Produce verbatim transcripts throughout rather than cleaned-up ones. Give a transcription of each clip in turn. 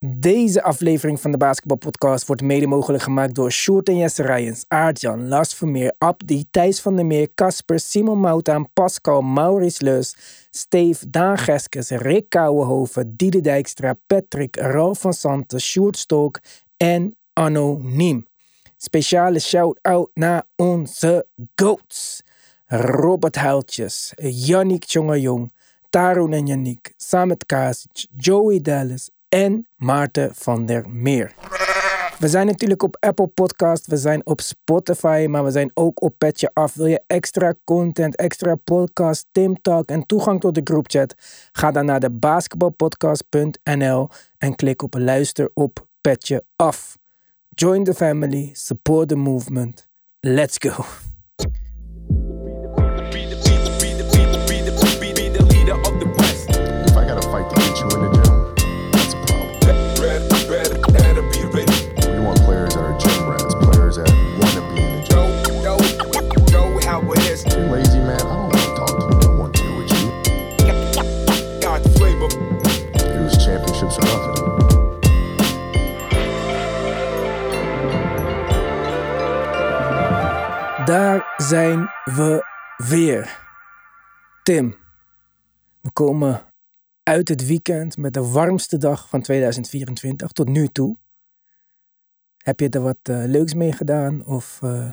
Deze aflevering van de Basketbalpodcast wordt mede mogelijk gemaakt door Sjoerd en Jesse Rijens, Aart-Jan, Lars Vermeer, Abdi, Thijs van der Meer, Casper, Simon Moutaan, Pascal, Maurice Leus, Steve, Daan Geskes, Rick Kouwenhoven, Diede Dijkstra, Patrick, Ralf van Santen, Sjoerd Stolk en Anoniem. Speciale shout-out naar onze goats. Robert Huiltjes, Yannick Tjongajong, Tarun en Yannick, Samet Kasic, Joey Dallas en Maarten van der Meer. We zijn natuurlijk op Apple Podcast, we zijn op Spotify, maar we zijn ook op Petje Af. Wil je extra content, extra podcast, Tim Talk en toegang tot de groupchat? Ga dan naar de basketbalpodcast punt n l en klik op luister op Petje Af. Join the family, support the movement. Let's go. Daar zijn we weer. Tim, we komen uit het weekend met de warmste dag van tweeduizend vierentwintig tot nu toe. Heb je er wat uh, leuks mee gedaan? Of, uh...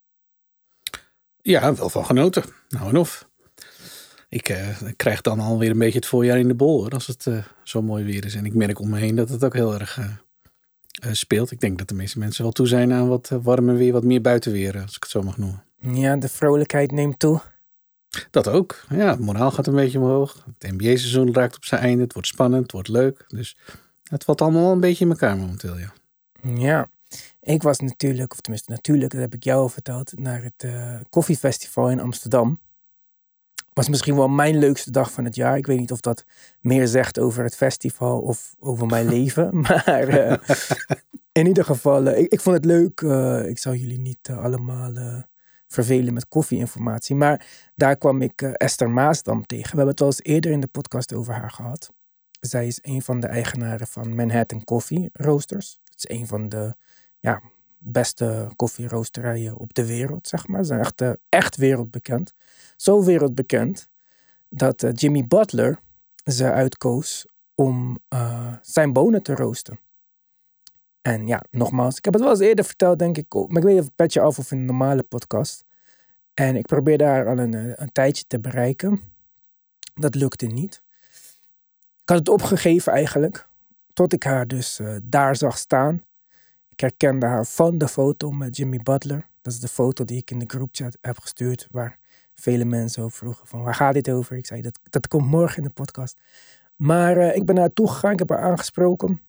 Ja, wel van genoten. Nou en of. Ik uh, krijg dan alweer een beetje het voorjaar in de bol hoor, als het uh, zo mooi weer is. En ik merk om me heen dat het ook heel erg uh, uh, speelt. Ik denk dat de meeste mensen wel toe zijn aan wat uh, warmer weer, wat meer buitenweer, als ik het zo mag noemen. Ja, de vrolijkheid neemt toe. Dat ook. Ja, het moraal gaat een beetje omhoog. Het N B A-seizoen raakt op zijn einde. Het wordt spannend, het wordt leuk. Dus het valt allemaal wel een beetje in elkaar momenteel, ja. Ja, ik was natuurlijk, of tenminste natuurlijk, dat heb ik jou al verteld, naar het uh, koffiefestival in Amsterdam. Was misschien wel mijn leukste dag van het jaar. Ik weet niet of dat meer zegt over het festival of over mijn leven. Maar uh, in ieder geval, uh, ik, ik vond het leuk. Uh, ik zal jullie niet uh, allemaal uh, vervelen met koffieinformatie. Maar daar kwam ik uh, Esther Maasdam tegen. We hebben het al eens eerder in de podcast over haar gehad. Zij is een van de eigenaren van Manhattan Coffee Roasters. Het is een van de ja, beste koffieroosterijen op de wereld, zeg maar. Ze zijn echt, uh, echt wereldbekend. Zo wereldbekend dat uh, Jimmy Butler ze uitkoos om uh, zijn bonen te roosten. En ja, nogmaals, ik heb het wel eens eerder verteld, denk ik. Maar ik weet niet of het Petje Af of in een normale podcast. En ik probeerde haar al een, een tijdje te bereiken. Dat lukte niet. Ik had het opgegeven eigenlijk. Tot ik haar dus uh, daar zag staan. Ik herkende haar van de foto met Jimmy Butler. Dat is de foto die ik in de groupchat heb gestuurd. Waar vele mensen ook vroegen van waar gaat dit over? Ik zei dat, dat komt morgen in de podcast. Maar uh, ik ben naar haar toe gegaan. Ik heb haar aangesproken.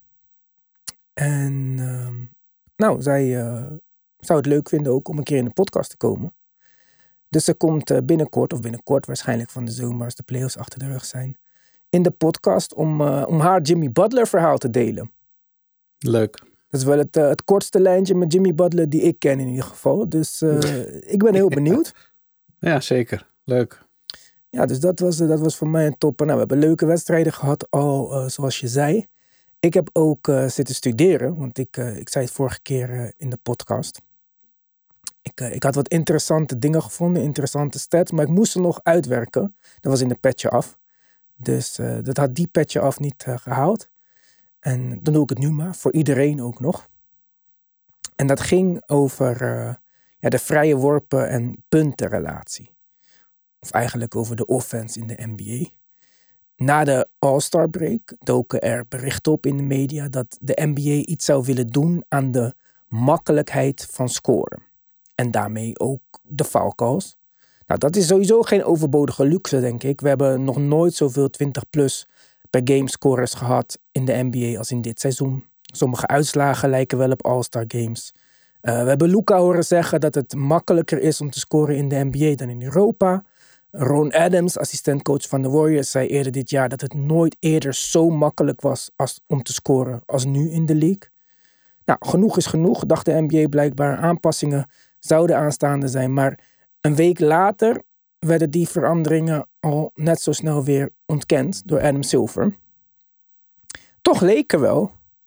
En uh, nou, zij uh, zou het leuk vinden ook om een keer in de podcast te komen. Dus ze komt uh, binnenkort, of binnenkort waarschijnlijk van de zomer als de playoffs achter de rug zijn, in de podcast om, uh, om haar Jimmy Butler verhaal te delen. Leuk. Dat is wel het, uh, het kortste lijntje met Jimmy Butler die ik ken in ieder geval. Dus uh, ik ben heel benieuwd. Ja, zeker. Leuk. Ja, dus dat was, dat was voor mij een topper. Nou, we hebben leuke wedstrijden gehad, al uh, zoals je zei. Ik heb ook uh, zitten studeren, want ik, uh, ik zei het vorige keer uh, in de podcast. Ik, uh, ik had wat interessante dingen gevonden, interessante stats, maar ik moest ze nog uitwerken. Dat was in de Petje Af. Dus uh, dat had die Petje Af niet uh, gehaald. En dan doe ik het nu maar, voor iedereen ook nog. En dat ging over uh, ja, de vrije worpen en puntenrelatie. Of eigenlijk over de offense in de N B A. Na de All-Star break doken er berichten op in de media dat de N B A iets zou willen doen aan de makkelijkheid van scoren. En daarmee ook de foul calls. Nou, dat is sowieso geen overbodige luxe, denk ik. We hebben nog nooit zoveel twintig plus per game scorers gehad in de N B A als in dit seizoen. Sommige uitslagen lijken wel op All-Star games. Uh, we hebben Luka horen zeggen dat het makkelijker is om te scoren in de N B A dan in Europa. Ron Adams, assistentcoach van de Warriors, zei eerder dit jaar dat het nooit eerder zo makkelijk was als, om te scoren als nu in de league. Nou, genoeg is genoeg, dacht de N B A blijkbaar. Aanpassingen zouden aanstaande zijn, maar een week later werden die veranderingen al net zo snel weer ontkend door Adam Silver. Toch leek er wel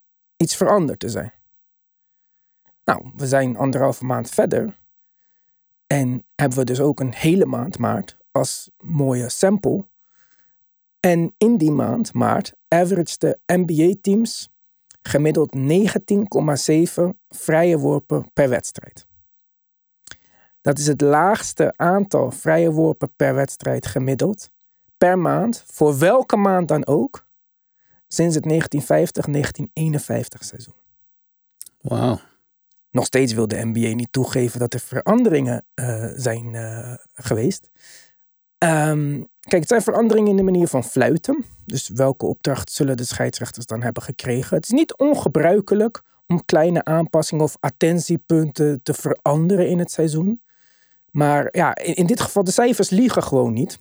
iets veranderd te zijn. Nou, we zijn anderhalve maand verder. En hebben we dus ook een hele maand maart als mooie sample. En in die maand maart averaged de N B A-teams gemiddeld negentien komma zeven vrije worpen per wedstrijd. Dat is het laagste aantal vrije worpen per wedstrijd gemiddeld per maand, voor welke maand dan ook, sinds het negentien vijftig negentien eenenvijftig seizoen. Wauw. Nog steeds wil de N B A niet toegeven dat er veranderingen uh, zijn uh, geweest. Um, kijk, het zijn veranderingen in de manier van fluiten. Dus welke opdracht zullen de scheidsrechters dan hebben gekregen? Het is niet ongebruikelijk om kleine aanpassingen of attentiepunten te veranderen in het seizoen. Maar ja, in, in dit geval, de cijfers liegen gewoon niet.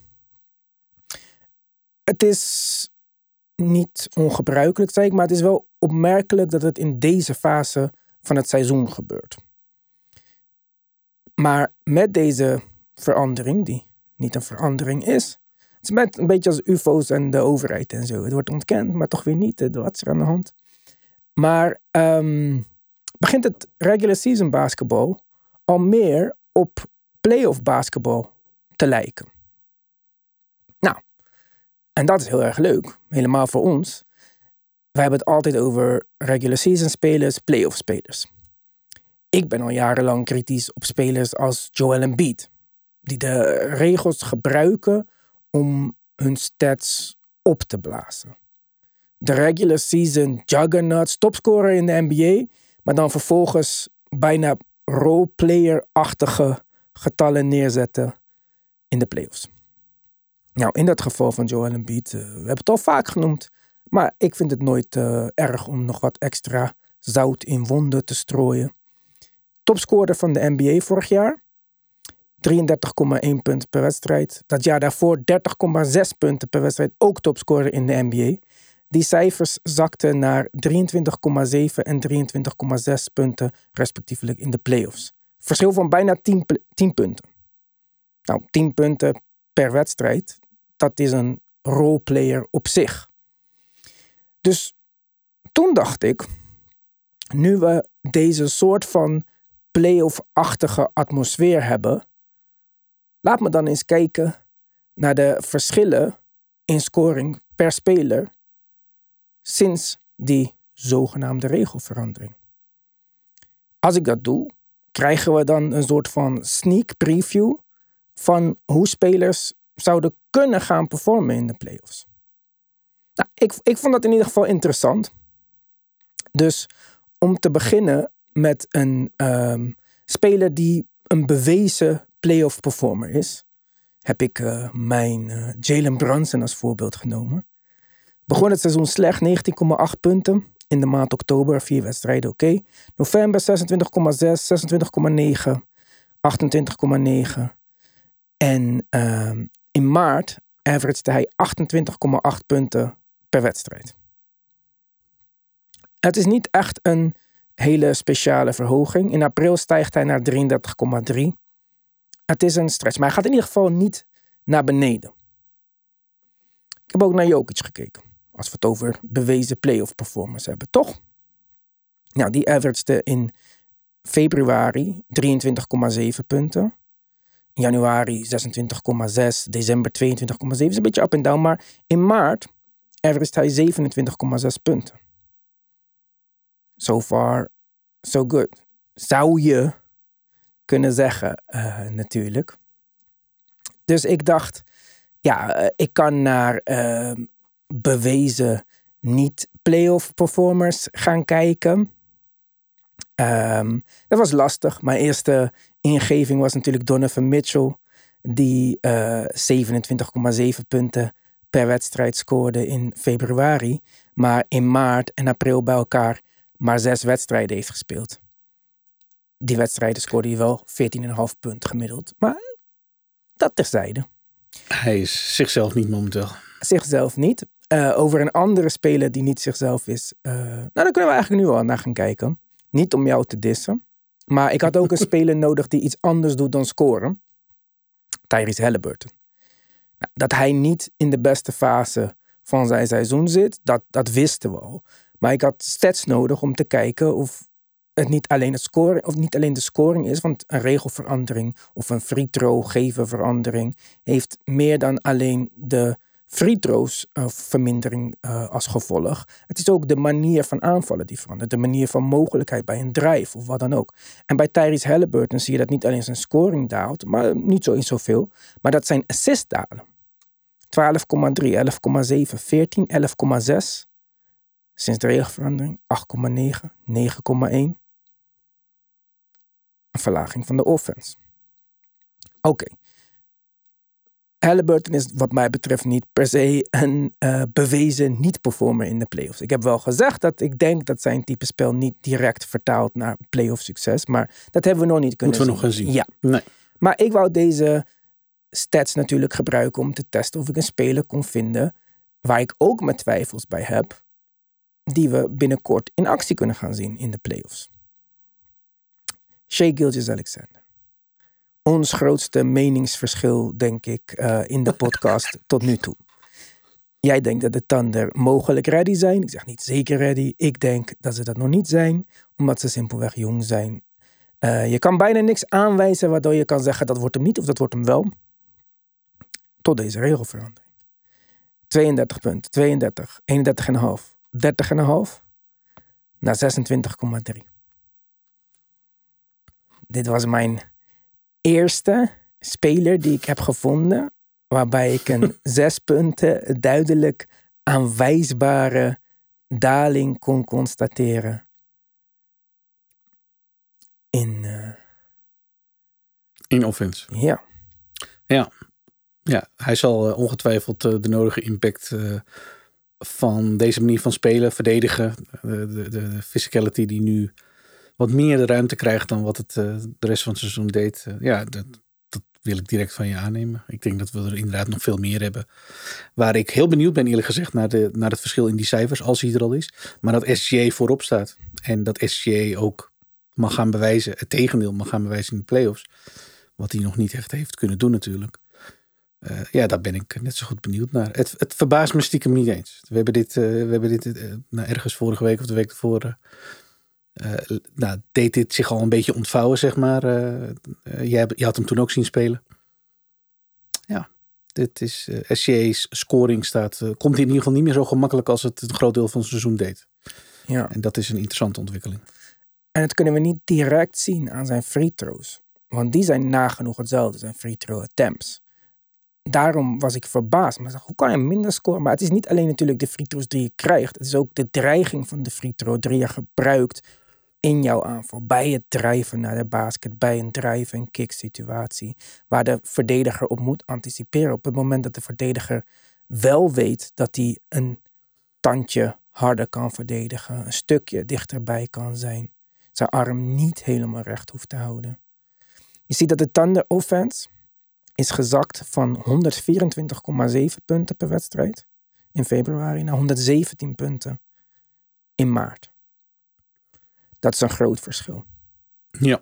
Het is niet ongebruikelijk, zei ik, maar het is wel opmerkelijk dat het in deze fase van het seizoen gebeurt. Maar met deze verandering, die niet een verandering is, het is met een beetje als U F O's en de overheid en zo. Het wordt ontkend, maar toch weer niet. Wat is er aan de hand? Maar um, begint het regular season basketbal al meer op playoff basketbal te lijken. Nou, en dat is heel erg leuk. Helemaal voor ons. Wij hebben het altijd over regular season spelers, playoff spelers. Ik ben al jarenlang kritisch op spelers als Joel Embiid, die de regels gebruiken om hun stats op te blazen. De regular season juggernaut, topscorer in de N B A, maar dan vervolgens bijna roleplayer-achtige getallen neerzetten in de playoffs. Nou, in dat geval van Joel Embiid, uh, we hebben het al vaak genoemd, maar ik vind het nooit uh, erg om nog wat extra zout in wonden te strooien. Topscorer van de N B A vorig jaar, drieëndertig komma één punten per wedstrijd. Dat jaar daarvoor dertig komma zes punten per wedstrijd, ook topscorer in de N B A. Die cijfers zakten naar drieëntwintig komma zeven en drieëntwintig komma zes punten respectievelijk in de playoffs. Verschil van bijna tien, tien punten. Nou, tien punten per wedstrijd, dat is een roleplayer op zich. Dus toen dacht ik, nu we deze soort van playoff-achtige atmosfeer hebben, laat me dan eens kijken naar de verschillen in scoring per speler sinds die zogenaamde regelverandering. Als ik dat doe, krijgen we dan een soort van sneak preview van hoe spelers zouden kunnen gaan performen in de playoffs. Nou, ik, ik vond dat in ieder geval interessant. Dus om te beginnen met een um, speler die een bewezen playoff performer is, heb ik uh, mijn uh, Jalen Brunson als voorbeeld genomen. Begon het seizoen slecht, negentien komma acht punten in de maand oktober, vier wedstrijden, oké. Okay. November zesentwintig komma zes, zesentwintig komma negen, achtentwintig komma negen. En uh, in maart averagede hij achtentwintig komma acht punten per wedstrijd. Het is niet echt een hele speciale verhoging. In april stijgt hij naar drieëndertig komma drie. Het is een stretch, maar hij gaat in ieder geval niet naar beneden. Ik heb ook naar Jokic gekeken. Als we het over bewezen playoff performance hebben, toch? Nou, die averagede in februari drieëntwintig komma zeven punten. In januari zesentwintig komma zes. December tweeëntwintig komma zeven. Is een beetje up en down. Maar in maart averaged hij zevenentwintig komma zes punten. So far, so good. Zou je kunnen zeggen, uh, natuurlijk. Dus ik dacht, ja, uh, ik kan naar uh, bewezen niet-playoff performers gaan kijken. Um, dat was lastig. Mijn eerste ingeving was natuurlijk Donovan Mitchell, die uh, zevenentwintig komma zeven punten per wedstrijd scoorde in februari, maar in maart en april bij elkaar maar zes wedstrijden heeft gespeeld. Die wedstrijden scoorde hij wel veertien komma vijf punten gemiddeld. Maar dat terzijde. Hij is zichzelf niet momenteel. Zichzelf niet. Uh, over een andere speler die niet zichzelf is. Uh, nou, daar kunnen we eigenlijk nu al naar gaan kijken. Niet om jou te dissen. Maar ik had ook een speler nodig die iets anders doet dan scoren. Tyrese Haliburton. Nou, dat hij niet in de beste fase van zijn seizoen zit, dat, dat wisten we al. Maar ik had stats nodig om te kijken of het niet alleen, het scoren, of niet alleen de scoring is. Want een regelverandering of een free throw geven verandering heeft meer dan alleen de free throws uh, vermindering uh, als gevolg. Het is ook de manier van aanvallen die verandert. De manier van mogelijkheid bij een drive of wat dan ook. En bij Tyrese Haliburton zie je dat niet alleen zijn scoring daalt, maar niet zo in zoveel, maar dat zijn assists dalen. twaalf komma drie, elf komma zeven, veertien, elf komma zes. Sinds de regelverandering acht komma negen, negen komma één. Een verlaging van de offense. Oké. Okay. Haliburton is wat mij betreft niet per se een uh, bewezen niet-performer in de playoffs. Ik heb wel gezegd dat ik denk dat zijn type spel niet direct vertaalt naar playoff succes. Maar dat hebben we nog niet kunnen zien. Moeten we nog gaan zien. Ja. Nee. Maar ik wou deze stats natuurlijk gebruiken om te testen of ik een speler kon vinden waar ik ook mijn twijfels bij heb, die we binnenkort in actie kunnen gaan zien in de playoffs. Shai Gilgeous-Alexander. Ons grootste meningsverschil, denk ik, uh, in de podcast tot nu toe. Jij denkt dat de Thunder mogelijk ready zijn. Ik zeg niet zeker ready. Ik denk dat ze dat nog niet zijn, omdat ze simpelweg jong zijn. Uh, je kan bijna niks aanwijzen waardoor je kan zeggen dat wordt hem niet of dat wordt hem wel. Tot deze regelverandering. tweeëndertig punten, tweeëndertig, eenendertig komma vijf, dertig komma vijf naar zesentwintig komma drie. Dit was mijn eerste speler die ik heb gevonden, waarbij ik een zes punten duidelijk aanwijsbare daling kon constateren. In, uh... in offense. Ja. Ja. Ja, hij zal uh, ongetwijfeld uh, de nodige impact uh, van deze manier van spelen, verdedigen. Uh, de, de physicality die nu wat meer de ruimte krijgt dan wat het uh, de rest van het seizoen deed. Uh, ja, dat, dat wil ik direct van je aannemen. Ik denk dat we er inderdaad nog veel meer hebben. Waar ik heel benieuwd ben eerlijk gezegd naar, de, naar het verschil in die cijfers, als hij er al is. Maar dat S G A voorop staat. En dat S G A ook mag gaan bewijzen, het tegendeel mag gaan bewijzen in de playoffs. Wat hij nog niet echt heeft kunnen doen natuurlijk. Uh, ja, daar ben ik net zo goed benieuwd naar. Het, het verbaast me stiekem niet eens. We hebben dit, uh, we hebben dit uh, nou, ergens vorige week of de week ervoor... Uh, uh, nou, deed dit zich al een beetje ontvouwen, zeg maar. Uh, uh, jij, je had hem toen ook zien spelen. Ja, dit is... Uh, S G A's scoring staat... Uh, komt in ieder geval niet meer zo gemakkelijk als het een groot deel van het seizoen deed. Ja. En dat is een interessante ontwikkeling. En dat kunnen we niet direct zien aan zijn free throws. Want die zijn nagenoeg hetzelfde, zijn free throw attempts. Daarom was ik verbaasd. Maar ik dacht, hoe kan hij minder scoren? Maar het is niet alleen natuurlijk de free throws die je krijgt. Het is ook de dreiging van de free throw die je gebruikt in jouw aanval. Bij het drijven naar de basket. Bij een drive- en kick situatie. Waar de verdediger op moet anticiperen. Op het moment dat de verdediger wel weet dat hij een tandje harder kan verdedigen. Een stukje dichterbij kan zijn. Zijn arm niet helemaal recht hoeft te houden. Je ziet dat de Thunder offense is gezakt van honderdvierentwintig komma zeven punten per wedstrijd in februari naar honderdzeventien punten in maart. Dat is een groot verschil. Ja.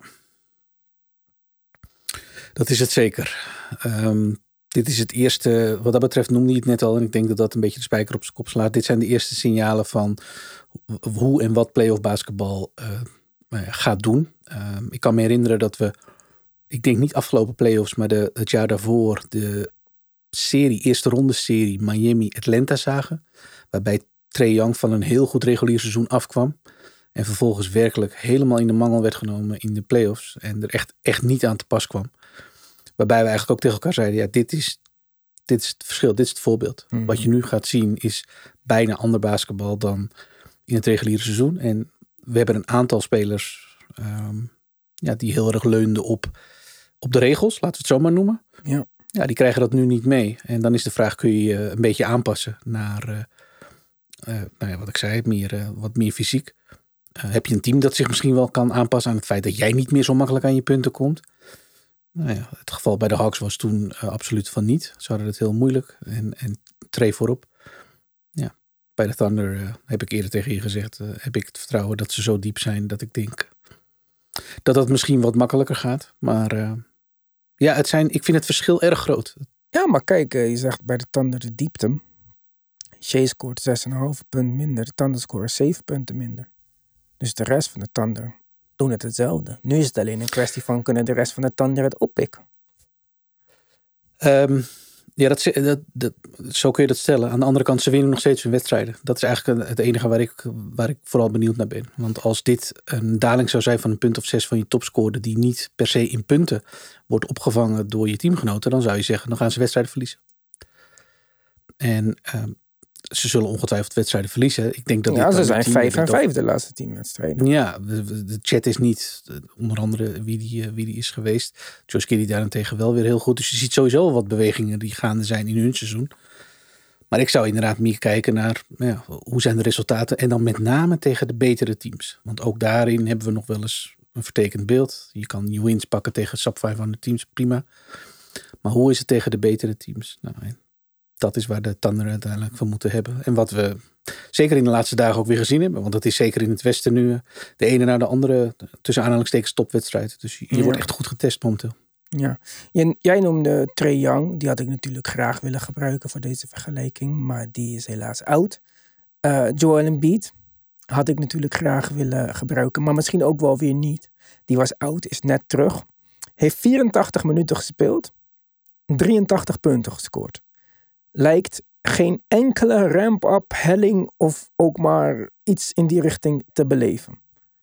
Dat is het zeker. Um, dit is het eerste, wat dat betreft noemde je het net al en ik denk dat dat een beetje de spijker op zijn kop slaat. Dit zijn de eerste signalen van hoe en wat playoff basketbal uh, gaat doen. Um, ik kan me herinneren dat we, ik denk niet afgelopen playoffs, maar de, het jaar daarvoor de serie, eerste ronde serie Miami-Atlanta zagen. Waarbij Trae Young van een heel goed regulier seizoen afkwam. En vervolgens werkelijk helemaal in de mangel werd genomen in de playoffs. En er echt, echt niet aan te pas kwam. Waarbij we eigenlijk ook tegen elkaar zeiden, ja, dit is, dit is het verschil, dit is het voorbeeld. Mm-hmm. Wat je nu gaat zien is bijna ander basketbal dan in het reguliere seizoen. En we hebben een aantal spelers um, ja, die heel erg leunden op, op de regels, laten we het zo maar noemen. Ja. Ja, die krijgen dat nu niet mee. En dan is de vraag, kun je je een beetje aanpassen naar, uh, uh, nou ja, wat ik zei, meer, uh, wat meer fysiek. Uh, heb je een team dat zich misschien wel kan aanpassen aan het feit dat jij niet meer zo makkelijk aan je punten komt? Nou ja, het geval bij de Hawks was toen uh, absoluut van niet. Ze hadden het heel moeilijk en, en Trae voorop. Ja, bij de Thunder uh, heb ik eerder tegen je gezegd, uh, heb ik het vertrouwen dat ze zo diep zijn dat ik denk dat dat misschien wat makkelijker gaat. Maar uh, ja, het zijn, ik vind het verschil erg groot. Ja, maar kijk, uh, je zegt bij de Thunder de diepte. Shea scoort zes komma vijf punt minder. De Thunder scoren zeven punten minder. Dus de rest van de Thunder doen het hetzelfde. Nu is het alleen een kwestie van kunnen de rest van de Thunder het oppikken. Um, ja, dat, dat, dat, zo kun je dat stellen. Aan de andere kant, ze winnen nog steeds hun wedstrijden. Dat is eigenlijk het enige waar ik, waar ik vooral benieuwd naar ben. Want als dit een daling zou zijn van een punt of zes van je topscorer, die niet per se in punten wordt opgevangen door je teamgenoten, dan zou je zeggen, dan gaan ze wedstrijden verliezen. En um, ze zullen ongetwijfeld wedstrijden verliezen. Ik denk dat ja, ze zijn vijf en vijf of, de laatste tien wedstrijden. Ja, de, de chat is niet onder andere wie die, wie die is geweest. Josh Giddey daarentegen wel weer heel goed. Dus je ziet sowieso wat bewegingen die gaande zijn in hun seizoen. Maar ik zou inderdaad meer kijken naar ja, hoe zijn de resultaten. En dan met name tegen de betere teams. Want ook daarin hebben we nog wel eens een vertekend beeld. Je kan je wins pakken tegen sub vijfhonderd teams, prima. Maar hoe is het tegen de betere teams? Nou, dat is waar de Thunder uiteindelijk van moeten hebben. En wat we zeker in de laatste dagen ook weer gezien hebben. Want dat is zeker in het westen nu de ene na de andere tussen aanhalingstekens topwedstrijd. Dus je, je ja. wordt echt goed getest momenteel. Ja, jij noemde Trae Young. Die had ik natuurlijk graag willen gebruiken voor deze vergelijking. Maar die is helaas oud. Uh, Joel Embiid had ik natuurlijk graag willen gebruiken. Maar misschien ook wel weer niet. Die was oud, is net terug. Heeft vierentachtig minuten gespeeld. drieëntachtig punten gescoord. Lijkt geen enkele ramp-up, helling of ook maar iets in die richting te beleven.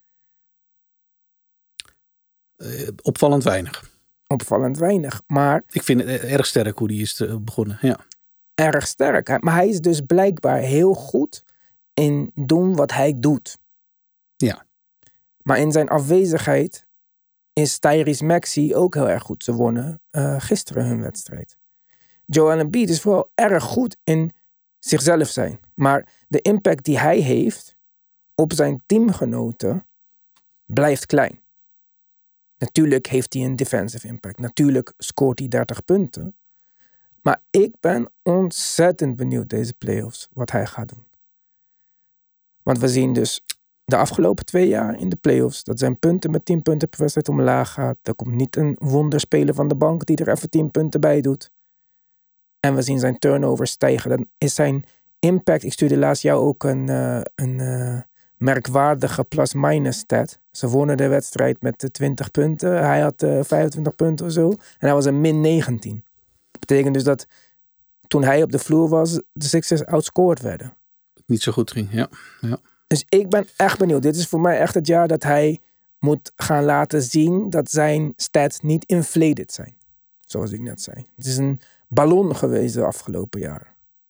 Uh, opvallend weinig. Opvallend weinig, maar... Ik vind het erg sterk hoe die is begonnen, ja. Erg sterk, maar hij is dus blijkbaar heel goed in doen wat hij doet. Ja. Maar in zijn afwezigheid is Tyrese Maxey ook heel erg goed. Ze wonnen uh, gisteren hun wedstrijd. Joel Embiid is vooral erg goed in zichzelf zijn. Maar de impact die hij heeft op zijn teamgenoten blijft klein. Natuurlijk heeft hij een defensive impact. Natuurlijk scoort hij dertig punten. Maar ik ben ontzettend benieuwd deze playoffs wat hij gaat doen. Want we zien dus de afgelopen twee jaar in de playoffs dat zijn punten met tien punten per wedstrijd omlaag gaat. Er komt niet een wonderspeler van de bank die er even tien punten bij doet. En we zien zijn turnovers stijgen. Dan is zijn impact... Ik stuurde laatst jou ook een, uh, een uh, merkwaardige plus-minus stat. Ze wonnen de wedstrijd met de twintig punten. Hij had uh, vijfentwintig punten of zo. En hij was een min negentien. Dat betekent dus dat toen hij op de vloer was, de Sixers outscored werden. Niet zo goed ging, ja. ja. Dus ik ben echt benieuwd. Dit is voor mij echt het jaar dat hij moet gaan laten zien dat zijn stats niet inflated zijn. Zoals ik net zei. Het is een ballon geweest de afgelopen jaren.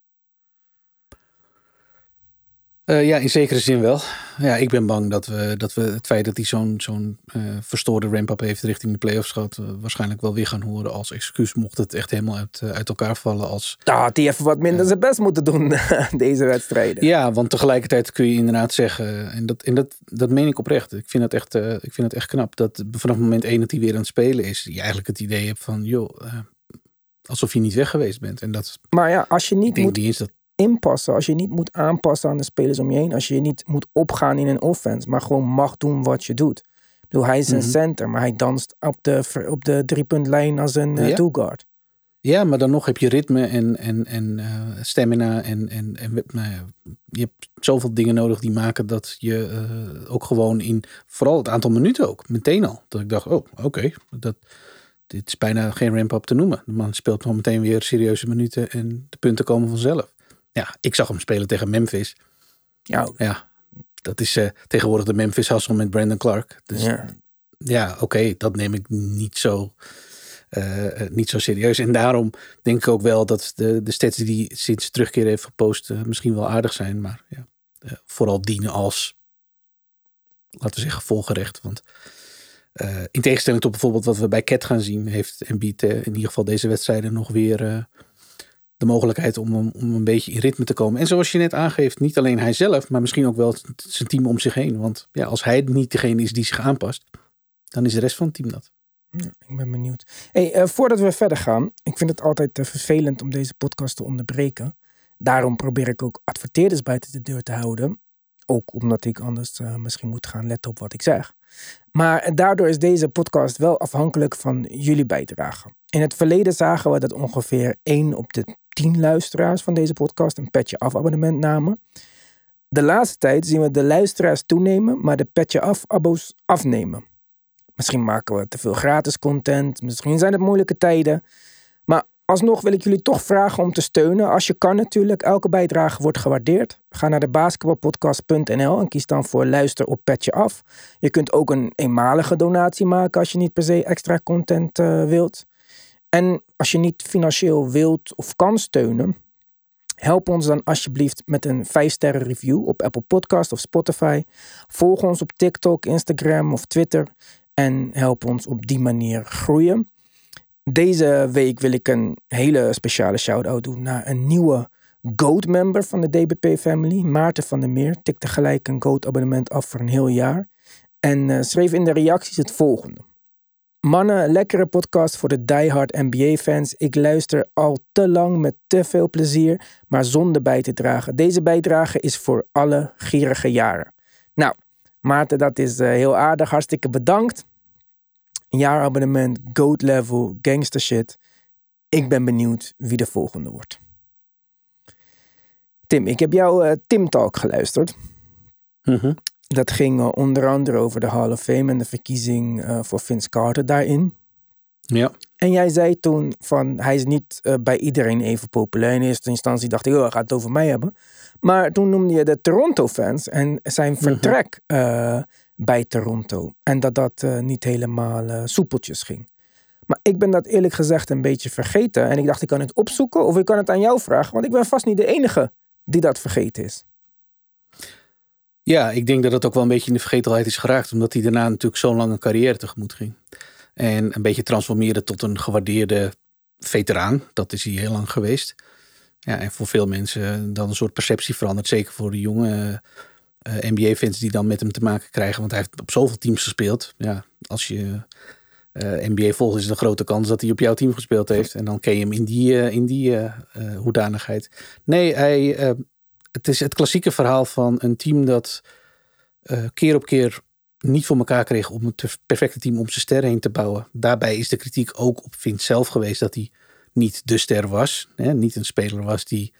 Uh, ja, in zekere zin wel. Ja, ik ben bang dat we, dat we het feit dat hij zo'n, zo'n uh, verstoorde ramp-up heeft richting de playoffs gaat, uh, waarschijnlijk wel weer gaan horen als excuus mocht het echt helemaal uit, uh, uit elkaar vallen. Als, nou, had hij even wat minder uh, zijn best moeten doen deze wedstrijden. Ja, want tegelijkertijd kun je inderdaad zeggen, en dat, en dat, dat meen ik oprecht. Ik vind het echt, uh, ik vind het echt knap dat vanaf moment één dat hij weer aan het spelen is, je eigenlijk het idee hebt van, joh, uh, alsof je niet weg geweest bent. En dat, maar ja, als je niet moet niet eens dat, inpassen, als je niet moet aanpassen aan de spelers om je heen, als je niet moet opgaan in een offense, maar gewoon mag doen wat je doet. Ik bedoel, hij is een mm-hmm. center, maar hij danst op de, op de driepuntlijn als een uh, ja. two-guard. Ja, maar dan nog heb je ritme en, en, en uh, stamina en, en, en nou ja, je hebt zoveel dingen nodig die maken dat je uh, ook gewoon in, vooral het aantal minuten ook, meteen al, dat ik dacht, oh, oké, okay, dat dit is bijna geen ramp-up te noemen. De man speelt nog meteen weer serieuze minuten en de punten komen vanzelf. Ja, ik zag hem spelen tegen Memphis. Ja, ja dat is uh, tegenwoordig de Memphis Hustle met Brandon Clark. Dus ja, ja oké, okay, dat neem ik niet zo, uh, niet zo serieus. En daarom denk ik ook wel dat de, de stats die hij sinds terugkeer heeft gepost uh, misschien wel aardig zijn. Maar ja, uh, vooral dienen als, laten we zeggen, volgerecht. Want uh, in tegenstelling tot bijvoorbeeld wat we bij Cat gaan zien, heeft Embiid uh, in ieder geval deze wedstrijden nog weer Uh, de mogelijkheid om, om een beetje in ritme te komen. En zoals je net aangeeft, niet alleen hij zelf, maar misschien ook wel zijn team om zich heen. Want ja, als hij niet degene is die zich aanpast, dan is de rest van het team dat. Ja, ik ben benieuwd. Hey, uh, voordat we verder gaan, ik vind het altijd uh, vervelend om deze podcast te onderbreken. Daarom probeer ik ook adverteerders buiten de deur te houden. Ook omdat ik anders uh, misschien moet gaan letten op wat ik zeg. Maar daardoor is deze podcast wel afhankelijk van jullie bijdrage. In het verleden zagen we dat ongeveer één op de tien luisteraars van deze podcast een Petje Af abonnement namen. De laatste tijd zien we de luisteraars toenemen, maar de Petje Af abo's afnemen. Misschien maken we te veel gratis content, misschien zijn het moeilijke tijden. Maar alsnog wil ik jullie toch vragen om te steunen. Als je kan natuurlijk, elke bijdrage wordt gewaardeerd. Ga naar de basketbalpodcast punt n l en kies dan voor luister op Petje Af. Je kunt ook een eenmalige donatie maken als je niet per se extra content uh, wilt. En als je niet financieel wilt of kan steunen, help ons dan alsjeblieft met een vijf sterren review op Apple Podcast of Spotify. Volg ons op TikTok, Instagram of Twitter en help ons op die manier groeien. Deze week wil ik een hele speciale shout-out doen naar een nieuwe GOAT-member van de D B P Family. Maarten van der Meer tikte gelijk een GOAT-abonnement af voor een heel jaar. En uh, schreef in de reacties het volgende. Mannen, lekkere podcast voor de diehard N B A-fans. Ik luister al te lang met te veel plezier, maar zonder bij te dragen. Deze bijdrage is voor alle gierige jaren. Nou, Maarten, dat is uh, heel aardig. Hartstikke bedankt. Een jaarabonnement, GOAT level, gangster shit. Ik ben benieuwd wie de volgende wordt. Tim, ik heb jouw uh, Tim Talk geluisterd. Mm-hmm. Dat ging uh, onder andere over de Hall of Fame en de verkiezing uh, voor Vince Carter daarin. Ja. En jij zei toen van, hij is niet uh, bij iedereen even populair. In eerste instantie dacht ik, oh, hij gaat het over mij hebben. Maar toen noemde je de Toronto fans en zijn vertrek uh, bij Toronto. En dat dat uh, niet helemaal uh, soepeltjes ging. Maar ik ben dat eerlijk gezegd een beetje vergeten. En ik dacht, ik kan het opzoeken of ik kan het aan jou vragen. Want ik ben vast niet de enige die dat vergeten is. Ja, ik denk dat het ook wel een beetje in de vergetelheid is geraakt. Omdat hij daarna natuurlijk zo'n lange carrière tegemoet ging. En een beetje transformeerde tot een gewaardeerde veteraan. Dat is hij heel lang geweest. Ja, en voor veel mensen dan een soort perceptie veranderd. Zeker voor de jonge uh, N B A-fans die dan met hem te maken krijgen. Want hij heeft op zoveel teams gespeeld. Ja, als je uh, N B A volgt is het een grote kans dat hij op jouw team gespeeld heeft. En dan ken je hem in die, uh, in die uh, uh, hoedanigheid. Nee, hij, uh, het is het klassieke verhaal van een team dat uh, keer op keer niet voor elkaar kreeg om het perfecte team om zijn ster heen te bouwen. Daarbij is de kritiek ook op Vince zelf geweest dat hij niet de ster was. Hè? Niet een speler was die